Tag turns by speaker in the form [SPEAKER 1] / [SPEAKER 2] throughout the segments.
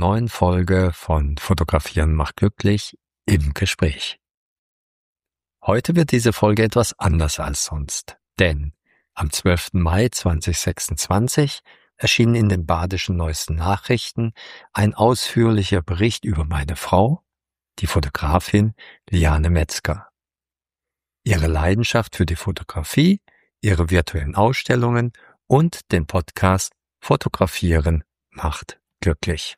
[SPEAKER 1] neuen Folge von Fotografieren macht glücklich im Gespräch. Heute wird diese Folge etwas anders als sonst, denn am 12. Mai 2026 erschien in den Badischen Neuesten Nachrichten ein ausführlicher Bericht über meine Frau, die Fotografin Liane Metzger. Ihre Leidenschaft für die Fotografie, ihre virtuellen Ausstellungen und den Podcast Fotografieren macht glücklich.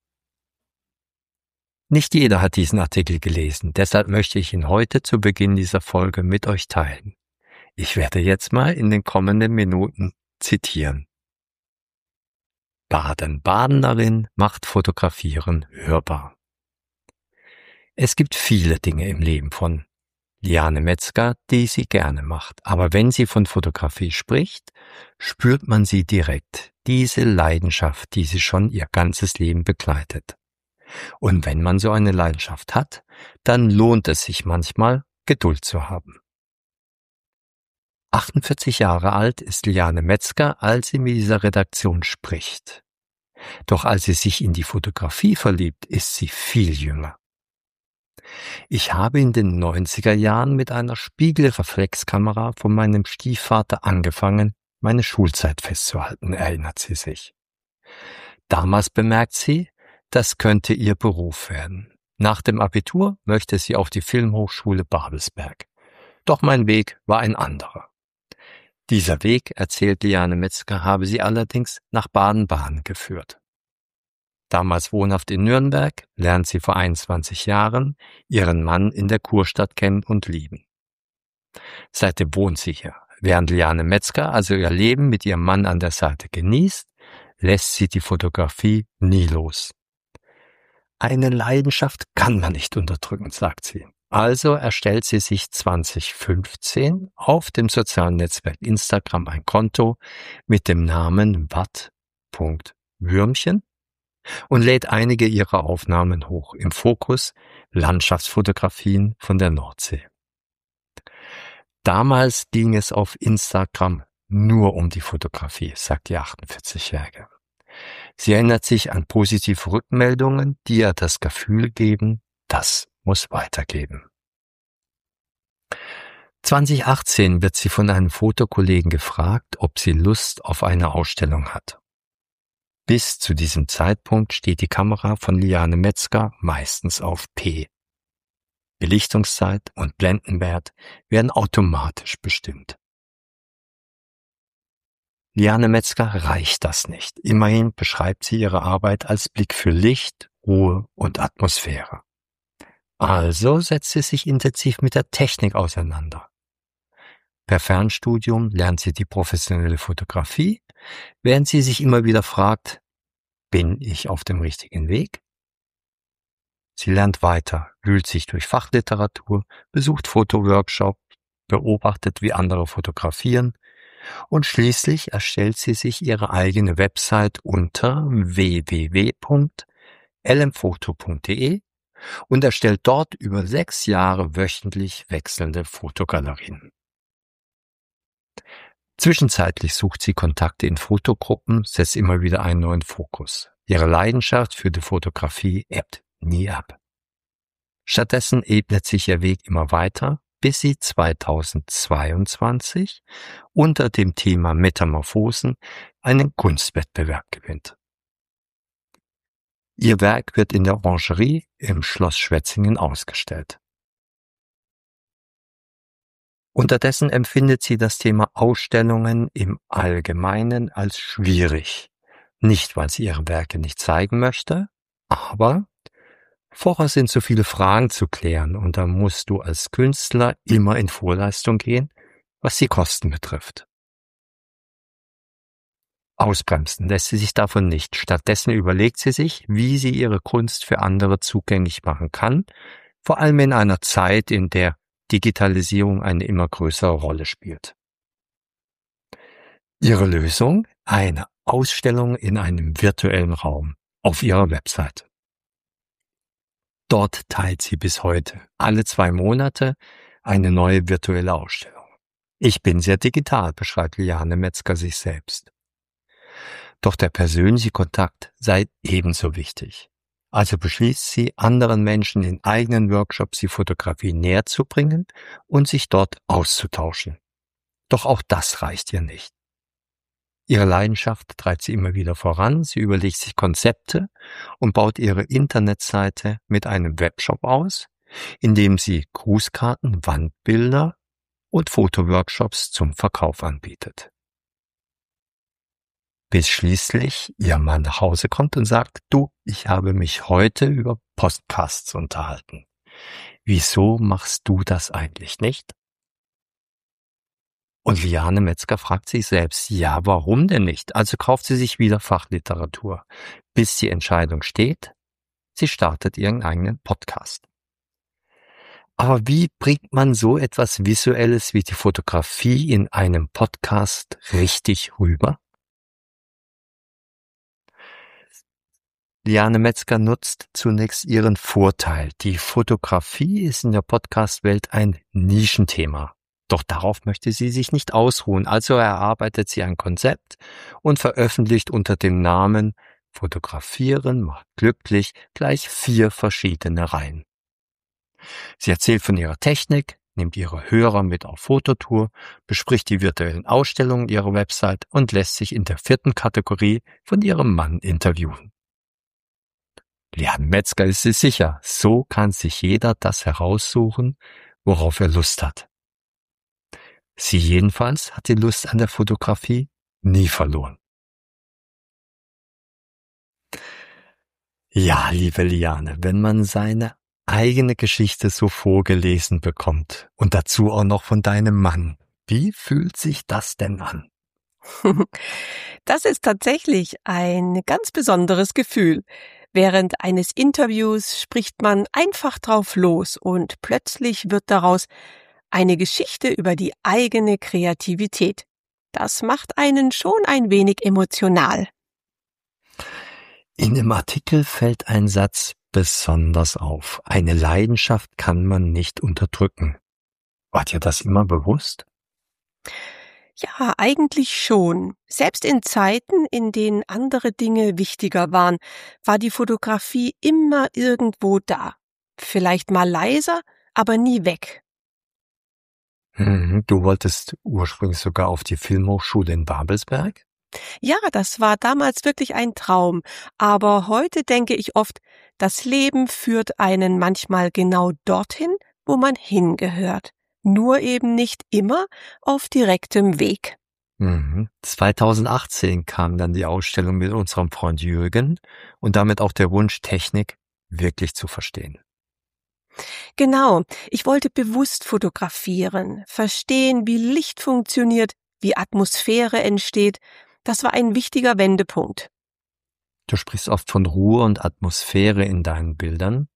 [SPEAKER 1] Nicht jeder hat diesen Artikel gelesen, deshalb möchte ich ihn heute zu Beginn dieser Folge mit euch teilen. Ich werde jetzt mal in den kommenden Minuten zitieren. Baden darin macht Fotografieren hörbar. Es gibt viele Dinge im Leben von Liane Metzger, die sie gerne macht. Aber wenn sie von Fotografie spricht, spürt man sie direkt. Diese Leidenschaft, die sie schon ihr ganzes Leben begleitet. Und wenn man so eine Leidenschaft hat, dann lohnt es sich manchmal, Geduld zu haben. 48 Jahre alt ist Liane Metzger, als sie mit dieser Redaktion spricht. Doch als sie sich in die Fotografie verliebt, ist sie viel jünger. Ich habe in den 90er Jahren mit einer Spiegelreflexkamera von meinem Stiefvater angefangen, meine Schulzeit festzuhalten, erinnert sie sich. Damals bemerkt sie, das könnte ihr Beruf werden. Nach dem Abitur möchte sie auf die Filmhochschule Babelsberg. Doch mein Weg war ein anderer. Dieser Weg, erzählt Liane Metzger, habe sie allerdings nach Baden geführt. Damals wohnhaft in Nürnberg, lernt sie vor 21 Jahren ihren Mann in der Kurstadt kennen und lieben. Seitdem wohnt sie hier. Während Liane Metzger also ihr Leben mit ihrem Mann an der Seite genießt, lässt sie die Fotografie nie los. Eine Leidenschaft kann man nicht unterdrücken, sagt sie. Also erstellt sie sich 2015 auf dem sozialen Netzwerk Instagram ein Konto mit dem Namen watt.würmchen und lädt einige ihrer Aufnahmen hoch. Im Fokus Landschaftsfotografien von der Nordsee. Damals ging es auf Instagram nur um die Fotografie, sagt die 48-Jährige. Sie erinnert sich an positive Rückmeldungen, die ihr das Gefühl geben, das muss weitergehen. 2018 wird sie von einem Fotokollegen gefragt, ob sie Lust auf eine Ausstellung hat. Bis zu diesem Zeitpunkt steht die Kamera von Liane Metzger meistens auf P. Belichtungszeit und Blendenwert werden automatisch bestimmt. Liane Metzger reicht das nicht. Immerhin beschreibt sie ihre Arbeit als Blick für Licht, Ruhe und Atmosphäre. Also setzt sie sich intensiv mit der Technik auseinander. Per Fernstudium lernt sie die professionelle Fotografie, während sie sich immer wieder fragt, bin ich auf dem richtigen Weg? Sie lernt weiter, wühlt sich durch Fachliteratur, besucht Fotoworkshops, beobachtet, wie andere fotografieren und schließlich erstellt sie sich ihre eigene Website unter www.lmfoto.de und erstellt dort über 6 Jahre wöchentlich wechselnde Fotogalerien. Zwischenzeitlich sucht sie Kontakte in Fotogruppen, setzt immer wieder einen neuen Fokus. Ihre Leidenschaft für die Fotografie ebbt nie ab. Stattdessen ebnet sich ihr Weg immer weiter, bis sie 2022 unter dem Thema Metamorphosen einen Kunstwettbewerb gewinnt. Ihr Werk wird in der Orangerie im Schloss Schwetzingen ausgestellt. Unterdessen empfindet sie das Thema Ausstellungen im Allgemeinen als schwierig. Nicht, weil sie ihre Werke nicht zeigen möchte, aber vorher sind so viele Fragen zu klären und da musst du als Künstler immer in Vorleistung gehen, was die Kosten betrifft. Ausbremsen lässt sie sich davon nicht. Stattdessen überlegt sie sich, wie sie ihre Kunst für andere zugänglich machen kann, vor allem in einer Zeit, in der Digitalisierung eine immer größere Rolle spielt. Ihre Lösung? Eine Ausstellung in einem virtuellen Raum auf ihrer Website. Dort teilt sie bis heute alle 2 Monate eine neue virtuelle Ausstellung. Ich bin sehr digital, beschreibt Liane Metzger sich selbst. Doch der persönliche Kontakt sei ebenso wichtig. Also beschließt sie, anderen Menschen in eigenen Workshops die Fotografie näher zu bringen und sich dort auszutauschen. Doch auch das reicht ihr nicht. Ihre Leidenschaft treibt sie immer wieder voran, sie überlegt sich Konzepte und baut ihre Internetseite mit einem Webshop aus, in dem sie Grußkarten, Wandbilder und Fotoworkshops zum Verkauf anbietet. Bis schließlich ihr Mann nach Hause kommt und sagt, du, ich habe mich heute über Podcasts unterhalten. Wieso machst du das eigentlich nicht? Und Liane Metzger fragt sich selbst, ja, warum denn nicht? Also kauft sie sich wieder Fachliteratur. Bis die Entscheidung steht, sie startet ihren eigenen Podcast. Aber wie bringt man so etwas Visuelles wie die Fotografie in einem Podcast richtig rüber? Liane Metzger nutzt zunächst ihren Vorteil. Die Fotografie ist in der Podcast-Welt ein Nischenthema. Doch darauf möchte sie sich nicht ausruhen. Also erarbeitet sie ein Konzept und veröffentlicht unter dem Namen Fotografieren macht glücklich gleich 4 verschiedene Reihen. Sie erzählt von ihrer Technik, nimmt ihre Hörer mit auf Fototour, bespricht die virtuellen Ausstellungen ihrer Website und lässt sich in der 4. Kategorie von ihrem Mann interviewen. Liane Metzger ist sich sicher, so kann sich jeder das heraussuchen, worauf er Lust hat. Sie jedenfalls hat die Lust an der Fotografie nie verloren. Ja, liebe Liane, wenn man seine eigene Geschichte so vorgelesen bekommt und dazu auch noch von deinem Mann, wie fühlt sich das denn an?
[SPEAKER 2] Das ist tatsächlich ein ganz besonderes Gefühl. Während eines Interviews spricht man einfach drauf los und plötzlich wird daraus eine Geschichte über die eigene Kreativität. Das macht einen schon ein wenig emotional.
[SPEAKER 1] In dem Artikel fällt ein Satz besonders auf. Eine Leidenschaft kann man nicht unterdrücken. War dir das immer bewusst?
[SPEAKER 2] Ja, eigentlich schon. Selbst in Zeiten, in denen andere Dinge wichtiger waren, war die Fotografie immer irgendwo da. Vielleicht mal leiser, aber nie weg.
[SPEAKER 1] Du wolltest ursprünglich sogar auf die Filmhochschule in Babelsberg?
[SPEAKER 2] Ja, das war damals wirklich ein Traum. Aber heute denke ich oft, das Leben führt einen manchmal genau dorthin, wo man hingehört. Nur eben nicht immer auf direktem Weg.
[SPEAKER 1] 2018 kam dann die Ausstellung mit unserem Freund Jürgen und damit auch der Wunsch, Technik wirklich zu verstehen.
[SPEAKER 2] Genau, ich wollte bewusst fotografieren, verstehen, wie Licht funktioniert, wie Atmosphäre entsteht. Das war ein wichtiger Wendepunkt.
[SPEAKER 1] Du sprichst oft von Ruhe und Atmosphäre in deinen Bildern.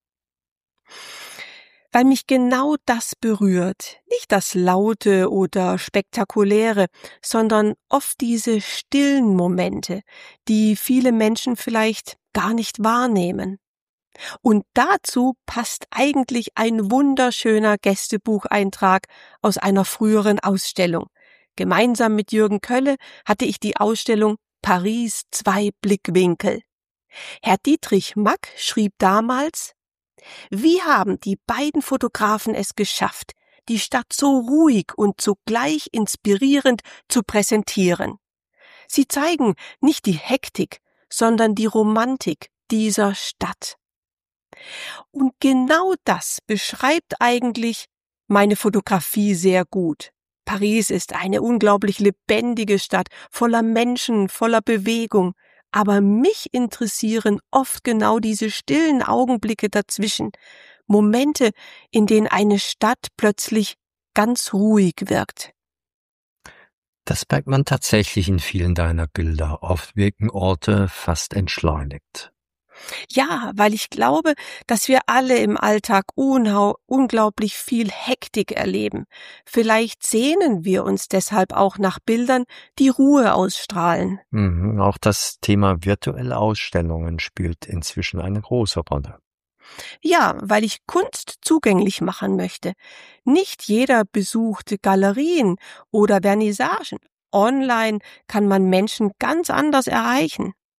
[SPEAKER 2] Weil mich genau das berührt, nicht das Laute oder Spektakuläre, sondern oft diese stillen Momente, die viele Menschen vielleicht gar nicht wahrnehmen. Und dazu passt eigentlich ein wunderschöner Gästebucheintrag aus einer früheren Ausstellung. Gemeinsam mit Jürgen Kölle hatte ich die Ausstellung Paris 2 Blickwinkel. Herr Dietrich Mack schrieb damals: Wie haben die beiden Fotografen es geschafft, die Stadt so ruhig und zugleich inspirierend zu präsentieren? Sie zeigen nicht die Hektik, sondern die Romantik dieser Stadt. Und genau das beschreibt eigentlich meine Fotografie sehr gut. Paris ist eine unglaublich lebendige Stadt, voller Menschen, voller Bewegung. Aber mich interessieren oft genau diese stillen Augenblicke dazwischen. Momente, in denen eine Stadt plötzlich ganz ruhig wirkt.
[SPEAKER 1] Das merkt man tatsächlich in vielen deiner Bilder. Oft wirken Orte fast entschleunigt.
[SPEAKER 2] Ja, weil ich glaube, dass wir alle im Alltag unglaublich viel Hektik erleben. Vielleicht sehnen wir uns deshalb auch nach Bildern, die Ruhe ausstrahlen.
[SPEAKER 1] Auch das Thema virtuelle Ausstellungen spielt inzwischen eine große Rolle.
[SPEAKER 2] Ja, weil ich Kunst zugänglich machen möchte. Nicht jeder besucht Galerien oder Vernissagen. Online kann man Menschen ganz anders erreichen.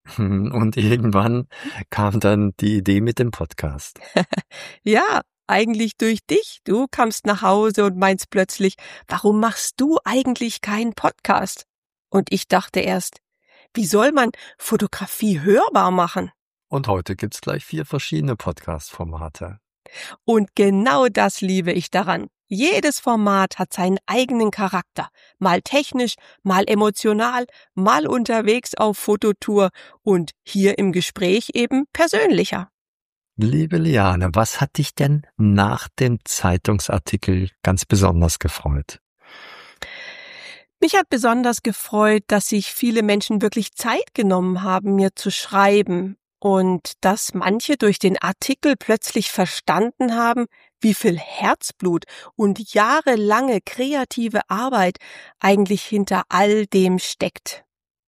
[SPEAKER 1] Und irgendwann kam dann die Idee mit dem Podcast.
[SPEAKER 2] Ja, eigentlich durch dich. Du kamst nach Hause und meinst plötzlich, warum machst du eigentlich keinen Podcast? Und ich dachte erst, wie soll man Fotografie hörbar machen?
[SPEAKER 1] Und heute gibt's gleich 4 verschiedene Podcast-Formate.
[SPEAKER 2] Und genau das liebe ich daran. Jedes Format hat seinen eigenen Charakter. Mal technisch, mal emotional, mal unterwegs auf Fototour und hier im Gespräch eben persönlicher.
[SPEAKER 1] Liebe Liane, was hat dich denn nach dem Zeitungsartikel ganz besonders gefreut?
[SPEAKER 2] Mich hat besonders gefreut, dass sich viele Menschen wirklich Zeit genommen haben, mir zu schreiben und dass manche durch den Artikel plötzlich verstanden haben, wie viel Herzblut und jahrelange kreative Arbeit eigentlich hinter all dem steckt.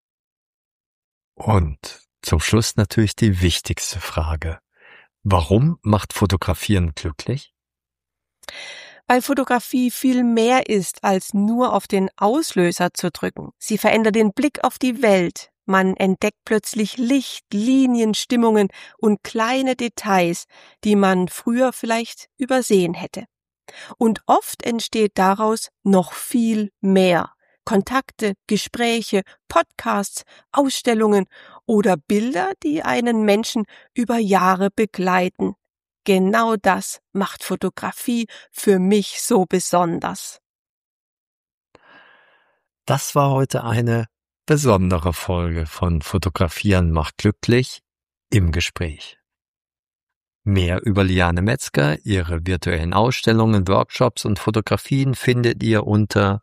[SPEAKER 1] Und zum Schluss natürlich die wichtigste Frage. Warum macht Fotografieren glücklich?
[SPEAKER 2] Weil Fotografie viel mehr ist, als nur auf den Auslöser zu drücken. Sie verändert den Blick auf die Welt. Man entdeckt plötzlich Licht, Linien, Stimmungen und kleine Details, die man früher vielleicht übersehen hätte. Und oft entsteht daraus noch viel mehr. Kontakte, Gespräche, Podcasts, Ausstellungen oder Bilder, die einen Menschen über Jahre begleiten. Genau das macht Fotografie für mich so besonders.
[SPEAKER 1] Das war heute eine besondere Folge von Fotografieren macht glücklich im Gespräch. Mehr über Liane Metzger, ihre virtuellen Ausstellungen, Workshops und Fotografien findet ihr unter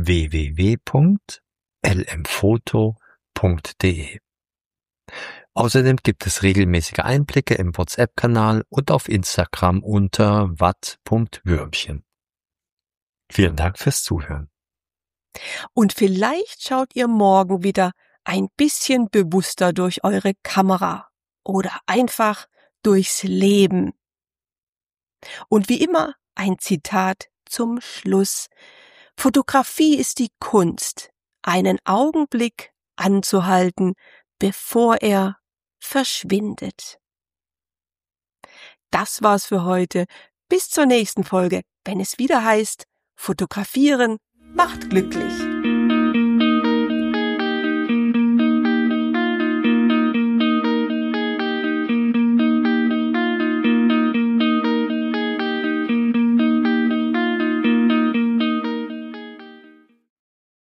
[SPEAKER 1] www.lmfoto.de. Außerdem gibt es regelmäßige Einblicke im WhatsApp-Kanal und auf Instagram unter watt.würmchen. Vielen Dank fürs Zuhören.
[SPEAKER 2] Und vielleicht schaut ihr morgen wieder ein bisschen bewusster durch eure Kamera oder einfach durchs Leben. Und wie immer ein Zitat zum Schluss. Fotografie ist die Kunst, einen Augenblick anzuhalten, bevor er verschwindet. Das war's für heute. Bis zur nächsten Folge, wenn es wieder heißt, Fotografieren macht glücklich.